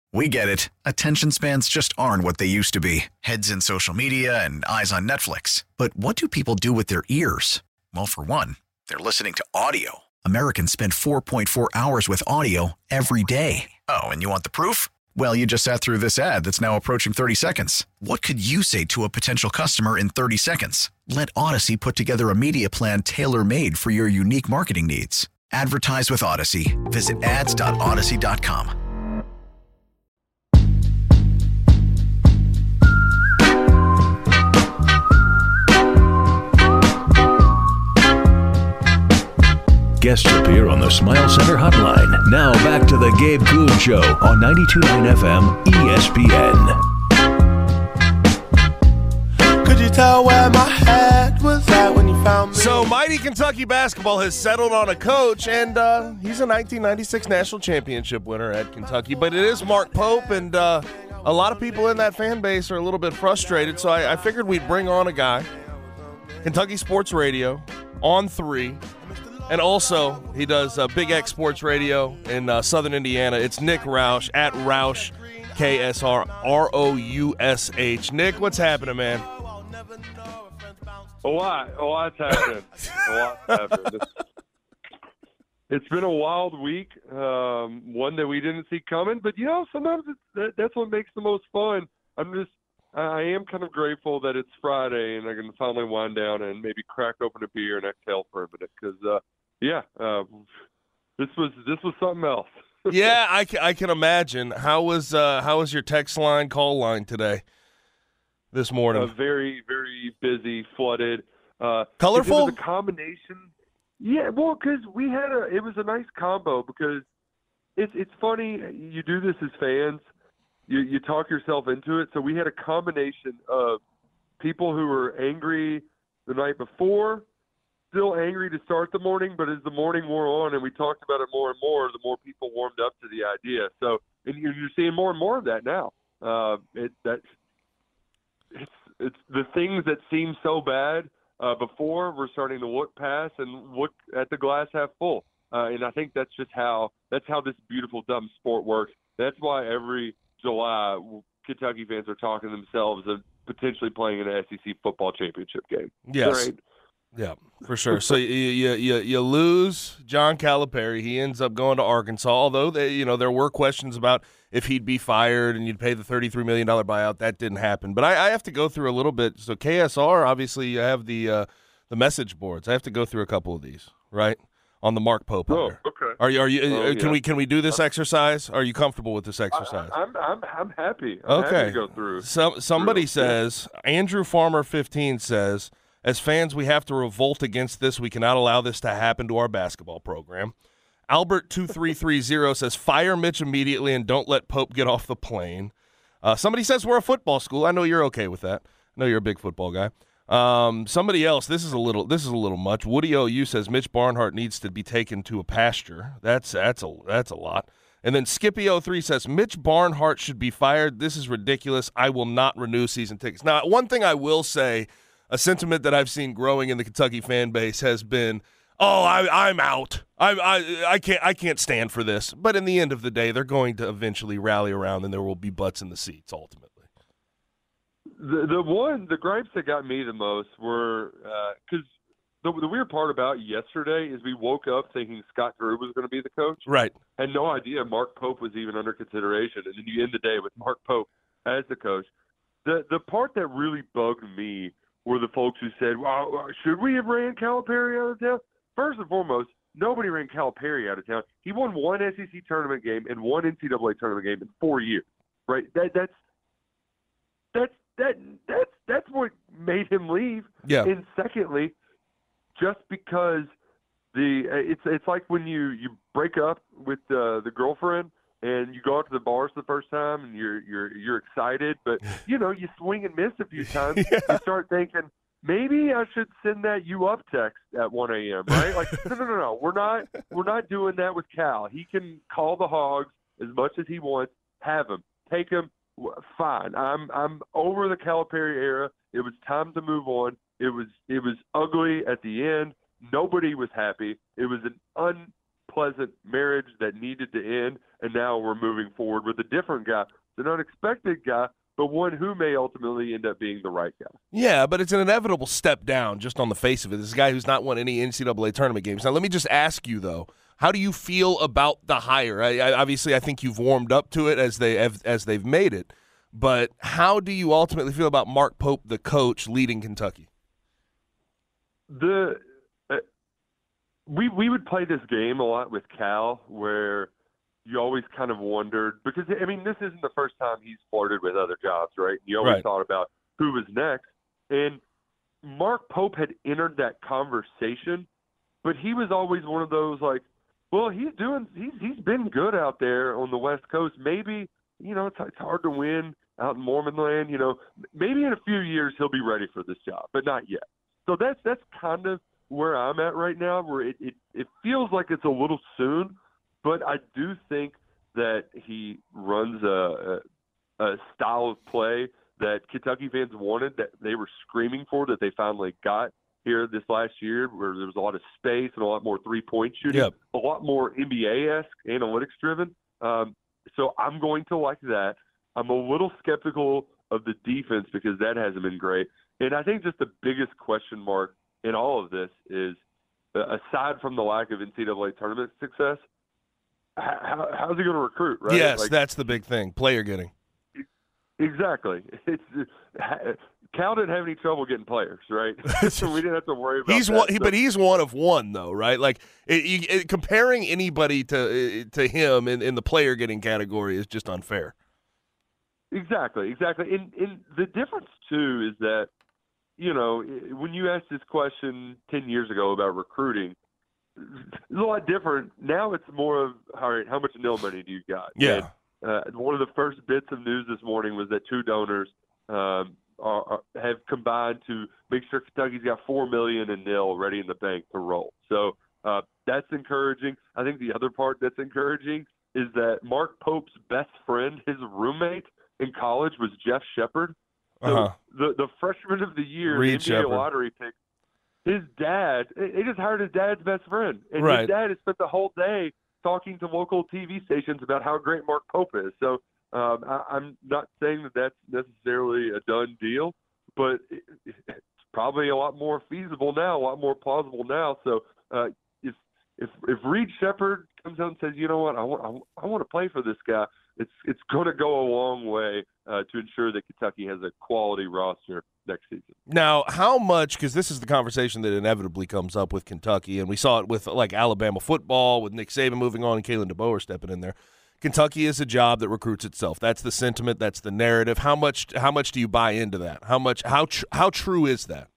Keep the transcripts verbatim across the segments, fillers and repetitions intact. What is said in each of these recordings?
We get it. Attention spans just aren't what they used to be. Heads in social media and eyes on Netflix. But what do people do with their ears? Well, for one, they're listening to audio. Americans spend four point four hours with audio every day. Oh, and you want the proof? Well, you just sat through this ad that's now approaching thirty seconds. What could you say to a potential customer in thirty seconds? Let Odyssey put together a media plan tailor-made for your unique marketing needs. Advertise with Odyssey. Visit ads dot odyssey dot com. Guests appear on the Smile Center hotline. Now back to the Gabe Kuhn Show on ninety-two point nine F M E S P N. Could you tell where my head was at when you found me? So, mighty Kentucky basketball has settled on a coach, and uh, he's a nineteen ninety-six national championship winner at Kentucky. But it is Mark Pope, and uh, a lot of people in that fan base are a little bit frustrated. So I, I figured we'd bring on a guy, Kentucky Sports Radio, on three. And also, he does uh, Big X Sports Radio in uh, Southern Indiana. It's Nick Roush, at Roush, K S R R O U S H. Nick, what's happening, man? A lot. A lot's happening. A lot's happening. It's, it's been a wild week, um, one that we didn't see coming. But, you know, sometimes it's, that, that's what makes the most fun. I'm just I am kind of grateful that it's Friday and I can finally wind down and maybe crack open a beer and exhale for a minute because, uh, yeah, uh, this was this was something else. yeah, I can, I can imagine. How was uh, how was your text line, call line today, this morning? Uh, very, very busy, flooded. Uh, Colorful? It was a combination. Yeah, well, because we had a – it was a nice combo because it's it's funny. You do this as fans. You, you talk yourself into it. So we had a combination of people who were angry the night before, still angry to start the morning, but as the morning wore on and we talked about it more and more, the more people warmed up to the idea. So and you're, you're seeing more and more of that now. Uh, it, that, it's, it's the things that seem so bad uh, before we're starting to look past and look at the glass half full. Uh, and I think that's just how that's how this beautiful, dumb sport works. That's why every July, Kentucky fans are talking themselves of potentially playing in an S E C football championship game. Yes. Right? Yeah, for sure. So you, you you you lose John Calipari. He ends up going to Arkansas. Although they, you know, there were questions about if he'd be fired and you'd pay the thirty-three million dollars buyout. That didn't happen. But I, I have to go through a little bit. So K S R, obviously, you have the uh, the message boards. I have to go through a couple of these, right? On the Mark Pope. Oh, under. okay. Are you? Are you? Oh, can yeah. we? Can we do this exercise? Are you comfortable with this exercise? I, I'm I'm I'm happy. I'm okay. happy to go through. So, somebody through. says Andrew Farmer fifteen says, as fans, we have to revolt against this. We cannot allow this to happen to our basketball program. Albert two three three zero says, fire Mitch immediately and don't let Pope get off the plane. Uh, somebody says we're a football school. I know you're okay with that. I know you're a big football guy. Um, somebody else, this is a little this is a little much. Woody O U says Mitch Barnhart needs to be taken to a pasture. That's that's a that's a lot. And then Skippy oh three says Mitch Barnhart should be fired. This is ridiculous. I will not renew season tickets. Now, one thing I will say, a sentiment that I've seen growing in the Kentucky fan base has been, "Oh, I, I'm out. I, I, I can't. I can't stand for this." But in the end of the day, they're going to eventually rally around, and there will be butts in the seats ultimately. The the one the gripes that got me the most were because uh, the the weird part about yesterday is we woke up thinking Scott Drew was going to be the coach. Right. Had no idea Mark Pope was even under consideration, and then you end the day with Mark Pope as the coach. The the part that really bugged me were the folks who said, "Well, should we have ran Calipari out of town?" First and foremost, nobody ran Calipari out of town. He won one S E C tournament game and one N C double A tournament game in four years. Right? That that's that's that that's that's what made him leave. Yeah. And secondly, just because the it's it's like when you, you break up with uh, the girlfriend and you go out to the bars the first time and you're you're you're excited, but you know you swing and miss a few times. Yeah. You start thinking maybe I should send that you up text at one a.m. Right? Like no no no no we're not we're not doing that with Cal. He can call the Hogs as much as he wants. Have him, take him. Fine. I'm I'm over the Calipari era. It was time to move on. It was it was ugly at the end. Nobody was happy. It was an unpleasant marriage that needed to end. and now we're moving forward with a different guy. It's an unexpected guy, but one who may ultimately end up being the right guy. Yeah, but it's an inevitable step down just on the face of it. This is a guy who's not won any N C double A tournament games. Now, let me just ask you, though, how do you feel about the hire? I, I, obviously, I think you've warmed up to it as, they have, as they've made it, but how do you ultimately feel about Mark Pope, the coach, leading Kentucky? The uh, we we would play this game a lot with Cal, where you always kind of wondered, because I mean this isn't the first time he's flirted with other jobs, right? You always right. thought about who was next, and Mark Pope had entered that conversation, but he was always one of those like, well, he's doing he's he's been good out there on the West Coast. Maybe you know it's, it's hard to win out in Mormon land. You know, maybe in a few years he'll be ready for this job, but not yet. So that's that's kind of where I'm at right now, where it, it, it feels like it's a little soon, but I do think that he runs a, a, a style of play that Kentucky fans wanted, that they were screaming for, that they finally got here this last year, where there was a lot of space and a lot more three-point shooting, yep. a lot more N B A-esque, analytics-driven. Um, so I'm going to like that. I'm a little skeptical of the defense because that hasn't been great. And I think just the biggest question mark in all of this is, uh, aside from the lack of N C double A tournament success, how, how's he going to recruit, right? Yes, like, that's the big thing, player getting. Exactly. It's, Cal didn't have any trouble getting players, right? So we didn't have to worry about he's that. One, so. But he's one of one, though, right? Like, it, you, it, comparing anybody to to him in, in the player getting category is just unfair. Exactly, exactly. And, and the difference, too, is that, you know, when you asked this question ten years ago about recruiting, it's a lot different. Now it's more of, all right, how much nil money do you got? Yeah. And, uh, one of the first bits of news this morning was that two donors um, are, are, have combined to make sure Kentucky's got four million dollars in nil ready in the bank to roll. So uh, that's encouraging. I think the other part that's encouraging is that Mark Pope's best friend, his roommate in college, was Jeff Shepard. So uh-huh. the the freshman of the year, Reed the N B A Shepherd. lottery pick, his dad, he just hired his dad's best friend. And right. his dad has spent the whole day talking to local T V stations about how great Mark Pope is. So um, I, I'm not saying that that's necessarily a done deal, but it, it's probably a lot more feasible now, a lot more plausible now. So uh, if if if Reed Shepherd comes out and says, you know what, I want I, I want to play for this guy, it's it's going to go a long way uh, to ensure that Kentucky has a quality roster next season. Now, how much, because this is the conversation that inevitably comes up with Kentucky, and we saw it with like Alabama football, with Nick Saban moving on and Kalen DeBoer stepping in there. Kentucky is a job that recruits itself. That's the sentiment. That's the narrative. How much how much do you buy into that? How much how tr- how true is that?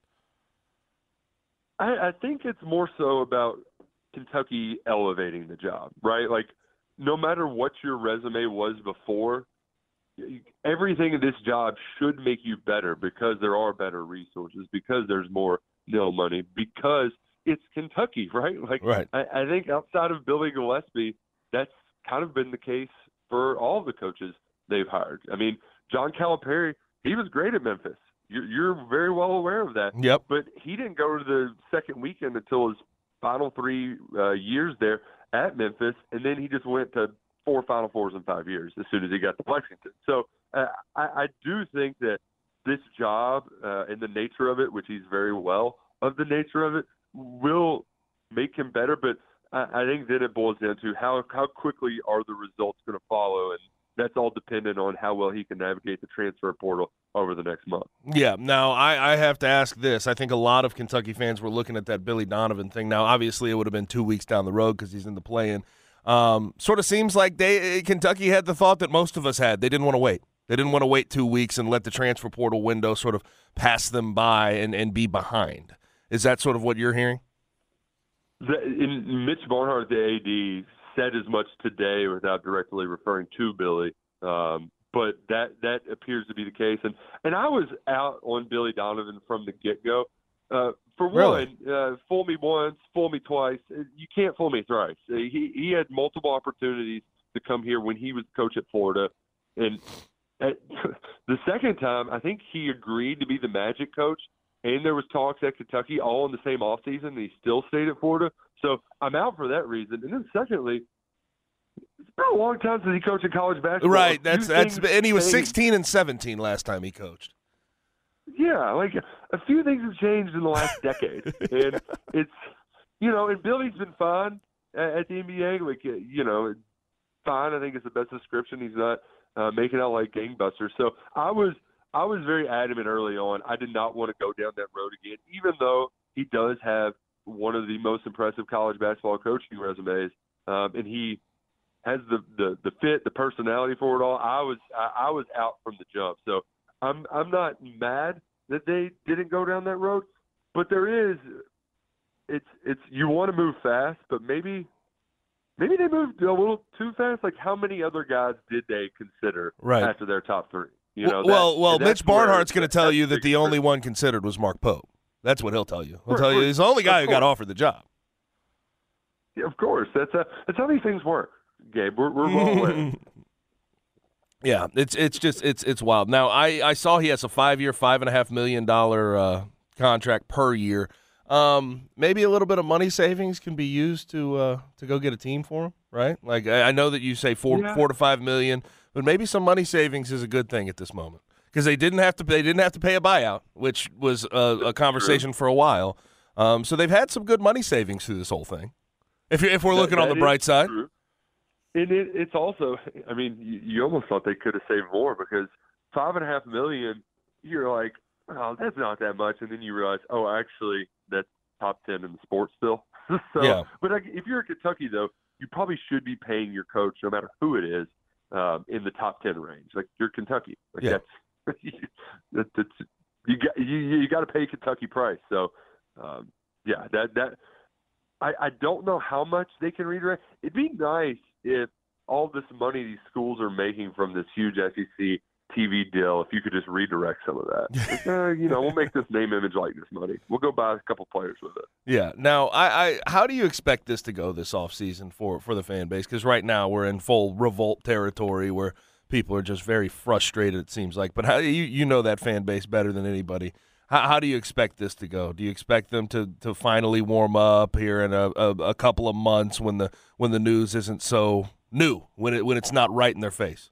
I, I think it's more so about Kentucky elevating the job, right? Like, no matter what your resume was before, everything in this job should make you better because there are better resources, because there's more nil money, because it's Kentucky, right? Like, right. I, I think outside of Billy Gillispie, that's kind of been the case for all the coaches they've hired. I mean, John Calipari, he was great at Memphis. You're, you're very well aware of that. Yep. But he didn't go to the second weekend until his final three uh, years there at Memphis, and then he just went to four Final Fours in five years as soon as he got to Lexington. So uh, I, I do think that this job uh, and the nature of it, which he's very well of the nature of it, will make him better. But I, I think then it boils down to how, how quickly are the results going to follow, and that's all dependent on how well he can navigate the transfer portal over the next month. Yeah. Now, I, I have to ask this. I think a lot of Kentucky fans were looking at that Billy Donovan thing. Now, obviously, it would have been two weeks down the road because he's in the play-in. Um, sort of seems like they Kentucky had the thought that most of us had. They didn't want to wait. They didn't want to wait two weeks and let the transfer portal window sort of pass them by and, and be behind. Is that sort of what you're hearing? The, in, Mitch Barnhart, the A D, said as much today without directly referring to Billy. Um, but that that appears to be the case. And and I was out on Billy Donovan from the get-go. Uh, for really? one, uh, fool me once, fool me twice. You can't fool me thrice. He he had multiple opportunities to come here when he was coach at Florida. And at, the second time, I think he agreed to be the Magic coach. And there was talks at Kentucky all in the same offseason, and he still stayed at Florida. So I'm out for that reason. And then secondly, it's been a long time since he coached in college basketball. Right. That's that's things and he was changed. sixteen and seventeen last time he coached. Yeah, like a few things have changed in the last decade, and it's you know, and Billy's been fine at, at the N B A. Like you know, fine. I think is the best description. He's not uh, making out like gangbusters. So I was I was very adamant early on. I did not want to go down that road again, even though he does have one of the most impressive college basketball coaching resumes, um, and he has the, the the fit, the personality for it all. I was I, I was out from the jump. So I'm I'm not mad that they didn't go down that road, but there is it's it's you want to move fast, but maybe maybe they moved a little too fast. Like how many other guys did they consider right. after their top three? You know, well, that, well, Mitch Barnhart's going to tell you that big the only difference. one considered was Mark Pope. That's what he'll tell you. He'll Right, tell you right. he's the only guy Of who got course. offered the job. Yeah, of course, that's a, that's how these things work, Gabe. We're we're well aware. Yeah, it's it's just it's it's wild. Now I, I saw he has a five year, five and a half million dollar uh, contract per year. Um, maybe a little bit of money savings can be used to uh, to go get a team for him, right? Like I, I know that you say four Yeah. four to five million, but maybe some money savings is a good thing at this moment because they didn't have to they didn't have to pay a buyout, which was a, a conversation for a while. Um, so they've had some good money savings through this whole thing. If you're, if we're looking That- on the that bright is side. true. And it, it's also, I mean, you, you almost thought they could have saved more because five and a half million, you're like, oh, that's not that much, and then you realize, oh, actually, that's top ten in the sport still. so, Yeah. But like, if you're in Kentucky, though, you probably should be paying your coach, no matter who it is, um, in the top ten range. Like you're Kentucky, like Yeah. that's, that, that's you got you you got to pay Kentucky price. So, um, yeah, that that. I, I don't know how much they can redirect. It'd be nice if all this money these schools are making from this huge S E C T V deal, if you could just redirect some of that. Like, uh, you know, we'll make this name, image, likeness money. We'll go buy a couple players with it. Yeah. Now, I, I how do you expect this to go this offseason for, for the fan base? Because right now we're in full revolt territory where people are just very frustrated, it seems like. But how, you, you know that fan base better than anybody. How, how do you expect this to go? Do you expect them to, to finally warm up here in a, a, a couple of months when the when the news isn't so new, when it when it's not right in their face?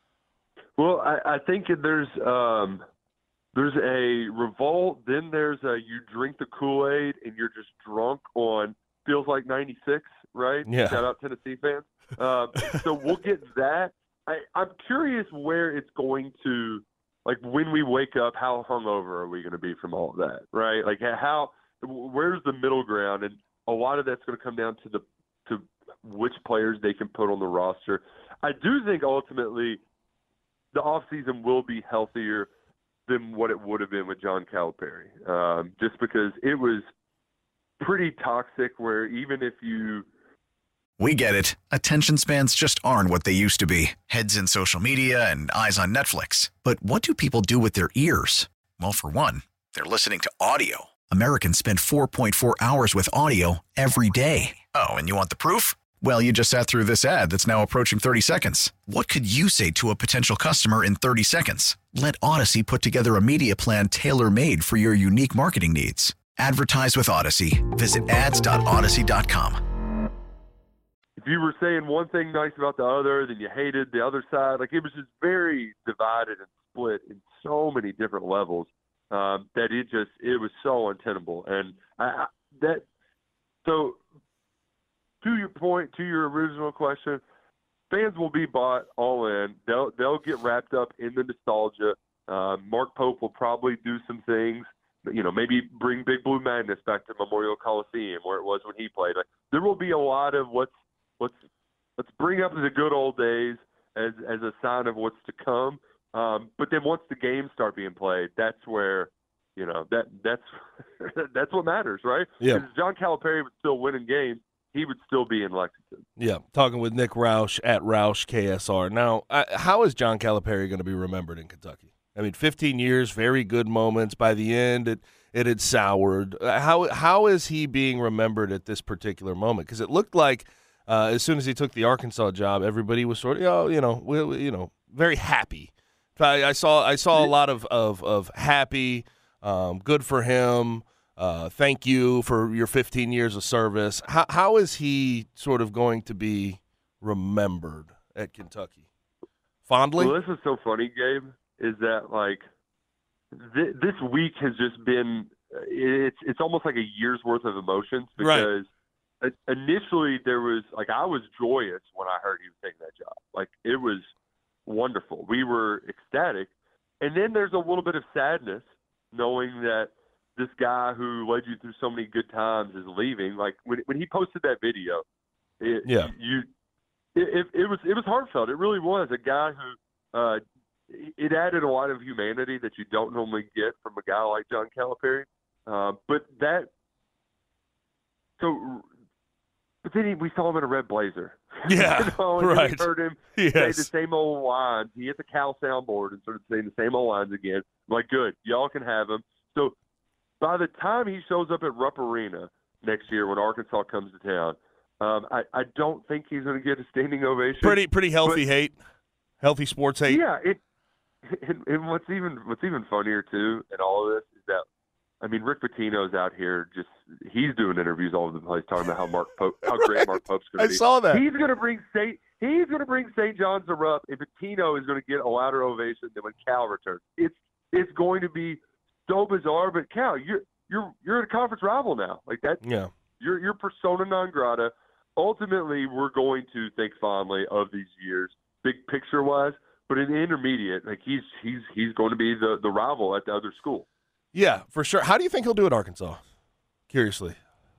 Well, I, I think there's um, there's a revolt. Then there's a you drink the Kool-Aid and you're just drunk on feels like ninety-six, right? Yeah. Shout out Tennessee fans. Um, so we'll get that. I, I'm curious where it's going to. Like when we wake up, how hungover are we going to be from all of that, right? Like how, where's the middle ground? And a lot of that's going to come down to the to which players they can put on the roster. I do think ultimately the offseason will be healthier than what it would have been with John Calipari, um, just because it was pretty toxic. Where even if you We get it. Attention spans just aren't what they used to be. Heads in social media and eyes on Netflix. But what do people do with their ears? Well, for one, they're listening to audio. Americans spend four point four hours with audio every day. Oh, and you want the proof? Well, you just sat through this ad that's now approaching thirty seconds. What could you say to a potential customer in thirty seconds? Let Odyssey put together a media plan tailor-made for your unique marketing needs. Advertise with Odyssey. Visit ads dot odyssey dot com. if you were saying one thing nice about the other, then you hated the other side. Like it was just very divided and split in so many different levels um, that it just it was so untenable. And I, I, that so to your point, to your original question, fans will be bought all in. They'll they'll get wrapped up in the nostalgia. Uh, Mark Pope will probably do some things. You know, maybe bring Big Blue Madness back to Memorial Coliseum where it was when he played. Like, there will be a lot of what's let's let's bring up the good old days as as a sign of what's to come. Um, but then once the games start being played, that's where you know that that's that's what matters, right? Yeah. Because John Calipari was still winning games, he would still be in Lexington. Yeah, talking with Nick Roush at Roush K S R. Now, uh, how is John Calipari going to be remembered in Kentucky? I mean, fifteen years, very good moments. By the end, it it had soured. Uh, how how is he being remembered at this particular moment? Because it looked like uh, as soon as he took the Arkansas job, everybody was sort of, oh, you know, we, we- you know, very happy. I, I saw I saw a lot of of, of happy, um, good for him. Uh, thank you for your fifteen years of service. How how is he sort of going to be remembered at Kentucky? Fondly? Well, this is so funny, Gabe, is that, like, th- this week has just been it's it's almost like a year's worth of emotions because right. initially there was, like, I was joyous when I heard he was taking that job. Like, it was wonderful. We were ecstatic. And then there's a little bit of sadness knowing that this guy who led you through so many good times is leaving. Like, when when he posted that video, it, yeah. you it, it was it was heartfelt. It really was. A guy who uh, it added a lot of humanity that you don't normally get from a guy like John Calipari. Uh, but that so, but then he, we saw him in a red blazer. Yeah, you know, and right. We heard him yes. say the same old lines. He hit the Cal soundboard and started saying the same old lines again. I'm like, good, y'all can have him. So by the time he shows up at Rupp Arena next year when Arkansas comes to town, um, I, I don't think he's going to get a standing ovation. Pretty pretty healthy but, hate, healthy sports hate. Yeah, it, and, and what's even what's even funnier too in all of this is that, I mean, Rick Pitino's out here just he's doing interviews all over the place talking about how Mark Pope, how great Mark Pope's going to be. I saw that. He's going to bring Saint he's going to bring Saint John's to Rupp, and Pitino is going to get a louder ovation than when Cal returns. It's it's going to be so bizarre, but Cal, you're you're you're a conference rival now. Like that. Yeah. You're you're persona non grata. Ultimately, we're going to think fondly of these years, big picture wise. But in the intermediate, like he's he's he's going to be the, the rival at the other school. Yeah, for sure. How do you think he'll do at Arkansas? Curiously.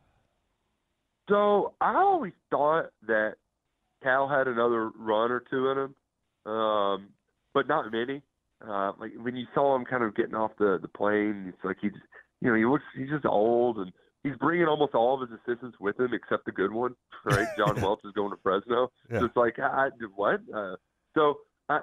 So I always thought that Cal had another run or two in him, um, but not many. Uh, like when you saw him kind of getting off the, the plane, it's like he's you know he looks he's just old and he's bringing almost all of his assistants with him except the good one, right? John Welch is going to Fresno, yeah. so it's like I, I what? Uh, so I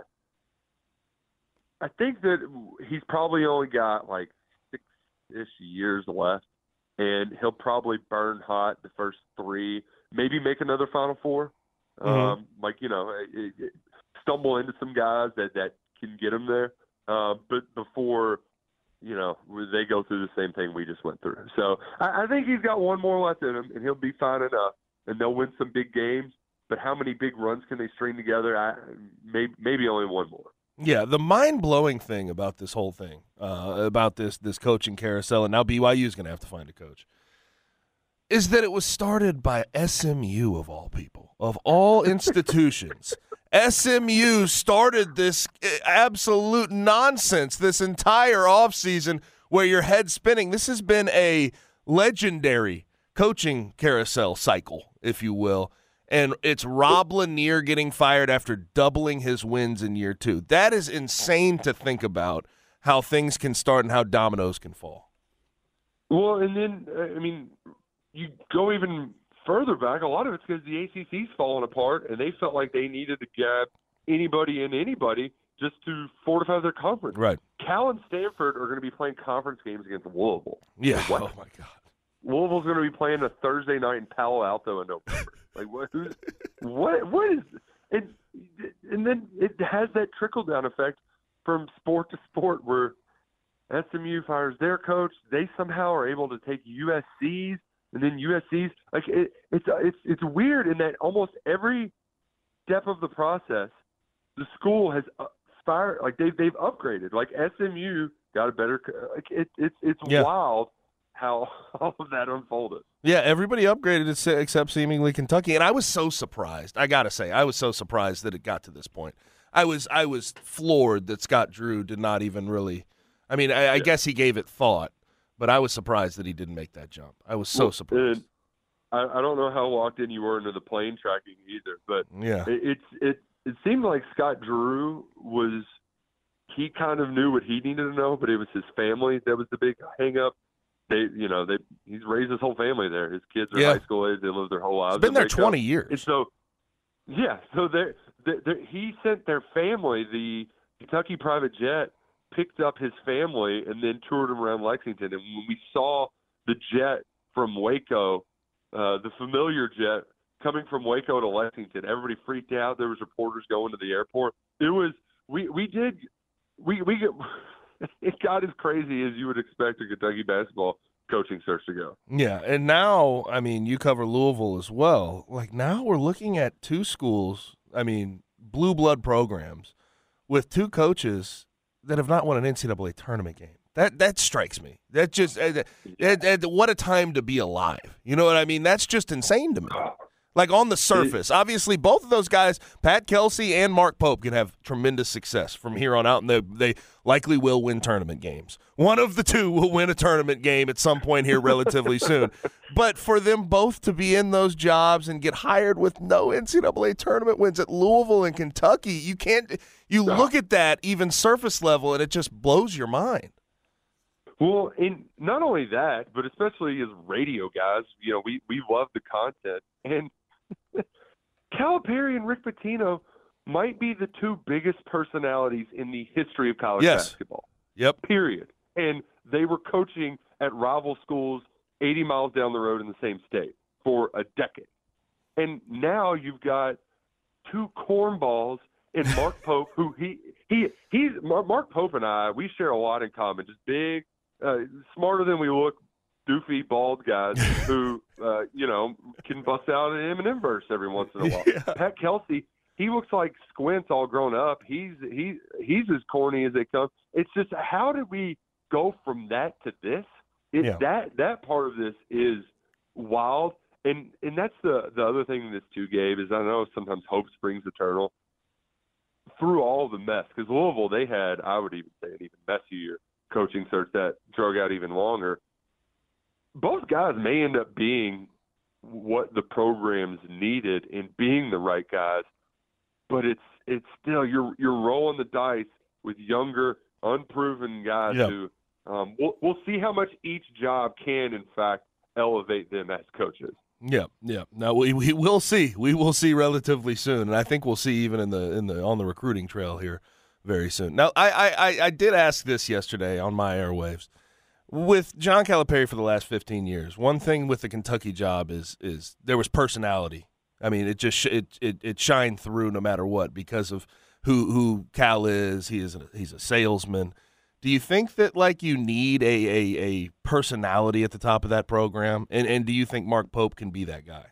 I think that he's probably only got like six-ish years left, and he'll probably burn hot the first three, maybe make another Final Four. Mm-hmm. Um, like, you know, it, it, stumble into some guys that, that can get him there. Uh, but before, you know, they go through the same thing we just went through. So I, I think he's got one more left in him, and he'll be fine enough, and they'll win some big games. But how many big runs can they string together? I, maybe, maybe only one more. Yeah, the mind-blowing thing about this whole thing, uh, about this this coaching carousel, and now B Y U is going to have to find a coach, is that it was started by S M U, of all people, of all institutions. S M U started this absolute nonsense this entire offseason where your head's spinning. This has been a legendary coaching carousel cycle, if you will. And it's Rob Lanier getting fired after doubling his wins in year two. That is insane to think about how things can start and how dominoes can fall. Well, and then, I mean, you go even further back. A lot of it's because the A C C's fallen apart, and they felt like they needed to grab anybody and anybody just to fortify their conference. Right. Cal and Stanford are going to be playing conference games against Louisville. Yeah. What? Oh, my God. Louisville's going to be playing a Thursday night in Palo Alto in November. Like what? Who's, what? What is? And and then it has that trickle down effect from sport to sport, where S M U fires their coach. They somehow are able to take U S C's, and then U S C's. Like it, it's it's it's weird in that almost every step of the process, the school has fired. Like they they've upgraded. Like S M U got a better. Like it, it's it's yeah. wild how all of that unfolded. Yeah, everybody upgraded except seemingly Kentucky, and I was so surprised. I gotta say, I was so surprised that it got to this point. I was I was floored that Scott Drew did not even really. I mean, I, I yeah. guess he gave it thought, but I was surprised that he didn't make that jump. I was so well, surprised. I, I don't know how locked in you were into the plane tracking either, but yeah, it, it's it it seemed like Scott Drew was he kind of knew what he needed to know, but it was his family that was the big hang up. They, you know, they he's raised his whole family there. His kids are yeah. high school age. They live their whole lives. He's been there twenty years. And so, yeah, so they he sent their family. The Kentucky private jet picked up his family and then toured them around Lexington. And when we saw the jet from Waco, uh, the familiar jet coming from Waco to Lexington, everybody freaked out. There was reporters going to the airport. It was we we did we we get. It got as crazy as you would expect in Kentucky basketball coaching search to go. Yeah, and now, I mean, you cover Louisville as well. Like, now we're looking at two schools, I mean, blue blood programs, with two coaches that have not won an N C double A tournament game. That that strikes me. That just uh, uh, uh, what a time to be alive. You know what I mean? That's just insane to me. Like, on the surface, obviously, both of those guys, Pat Kelsey and Mark Pope, can have tremendous success from here on out, and they, they likely will win tournament games. One of the two will win a tournament game at some point here relatively soon. But for them both to be in those jobs and get hired with no N C double A tournament wins at Louisville and Kentucky, you can't – you look at that even surface level, and it just blows your mind. Well, and not only that, but especially as radio guys, you know, we, we love the content. And Calipari and Rick Pitino might be the two biggest personalities in the history of college yes. basketball. Yep. Period. And they were coaching at rival schools eighty miles down the road in the same state for a decade. And now you've got two cornballs in Mark Pope, who he he he's Mark Pope and I, we share a lot in common. Just big, uh, smarter than we look, doofy, bald guys who, uh, you know, can bust out an Eminem verse every once in a while. Yeah. Pat Kelsey, he looks like Squints all grown up. He's he he's as corny as they come. It's just, how did we go from that to this? It, yeah. That that part of this is wild, and and that's the the other thing in this too, Gabe, is I know sometimes hope springs eternal. Through all the mess, because Louisville, they had, I would even say, an even messier coaching search that drug out even longer. Both guys may end up being what the programs needed in being the right guys, but it's it's still, you're you're rolling the dice with younger, unproven guys yep. who um, we'll we'll see how much each job can in fact elevate them as coaches. Yeah, yeah. No, we we will see. We will see relatively soon, and I think we'll see even in the in the on the recruiting trail here very soon. Now, I I I did ask this yesterday on my airwaves. With John Calipari for the last fifteen years, one thing with the Kentucky job is is there was personality. I mean, it just it it, it shined through no matter what because of who who Cal is. He is a, he's a salesman. Do you think that like you need a, a a personality at the top of that program, and and do you think Mark Pope can be that guy?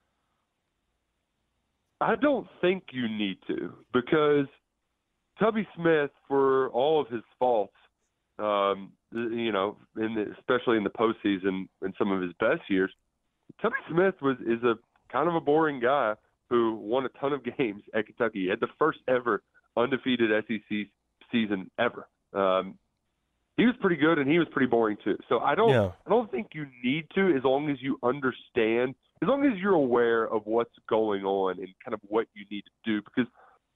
I don't think you need to, because Tubby Smith, for all of his faults, um, you know, in the, especially in the postseason in some of his best years, Tubby Smith was is a kind of a boring guy who won a ton of games at Kentucky. He had the first ever undefeated S E C season ever. Um, he was pretty good, and he was pretty boring too. So I don't, yeah. I don't think you need to, as long as you understand, as long as you're aware of what's going on and kind of what you need to do. Because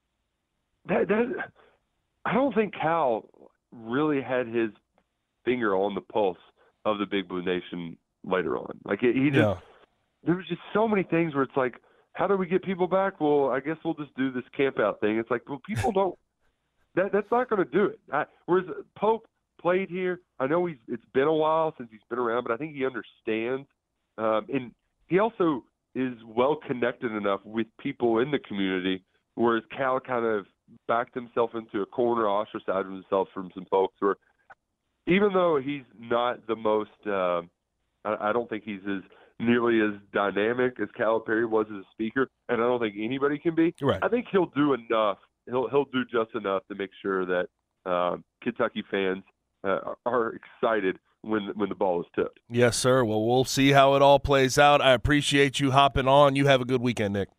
that, that I don't think Cal really had his finger on the pulse of the Big Blue Nation later on. Like he just, yeah. there was just so many things where it's like, how do we get people back? Well, I guess we'll just do this camp out thing. It's like, well, people don't. That that's not going to do it. I, whereas Pope played here, I know he's it's been a while since he's been around, but I think he understands, um, and he also is well connected enough with people in the community. Whereas Cal kind of backed himself into a corner, ostracized himself from some folks. Where even though he's not the most, uh, I, I don't think he's as nearly as dynamic as Calipari was as a speaker, and I don't think anybody can be. Right. I think he'll do enough. He'll he'll do just enough to make sure that um, Kentucky fans uh, are excited when when the ball is tipped. Yes, sir. Well, we'll see how it all plays out. I appreciate you hopping on. You have a good weekend, Nick.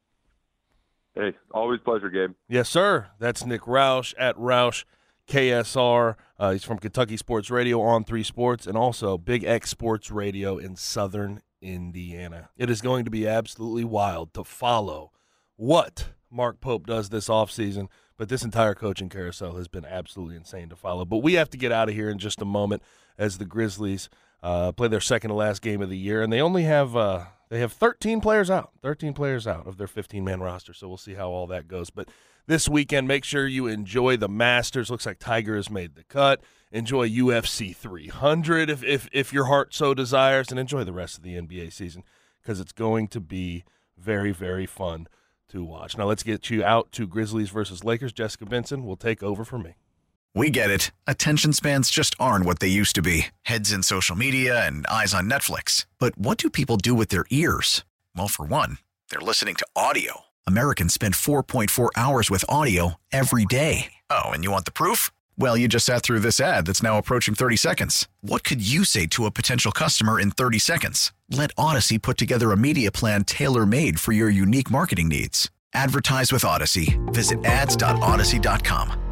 Hey, always pleasure, Gabe. Yes, sir. That's Nick Roush at Roush K S R. Uh, he's from Kentucky Sports Radio on three Sports, and also Big X Sports Radio in Southern Indiana. It is going to be absolutely wild to follow what Mark Pope does this offseason, but this entire coaching carousel has been absolutely insane to follow. But we have to get out of here in just a moment as the Grizzlies uh, play their second to last game of the year, and they only have uh, they have thirteen players out, thirteen players out of their fifteen-man roster, so we'll see how all that goes. But this weekend, make sure you enjoy the Masters. Looks like Tiger has made the cut. Enjoy U F C three hundred if if if your heart so desires, and enjoy the rest of the N B A season because it's going to be very, very fun to watch. Now let's get you out to Grizzlies versus Lakers. Jessica Benson will take over for me. We get it. Attention spans just aren't what they used to be. Heads in social media and eyes on Netflix. But what do people do with their ears? Well, for one, they're listening to audio. Americans spend four point four hours with audio every day. Oh, and you want the proof? Well, you just sat through this ad that's now approaching thirty seconds. What could you say to a potential customer in thirty seconds? Let Odyssey put together a media plan tailor-made for your unique marketing needs. Advertise with Odyssey. Visit ads dot odyssey dot com.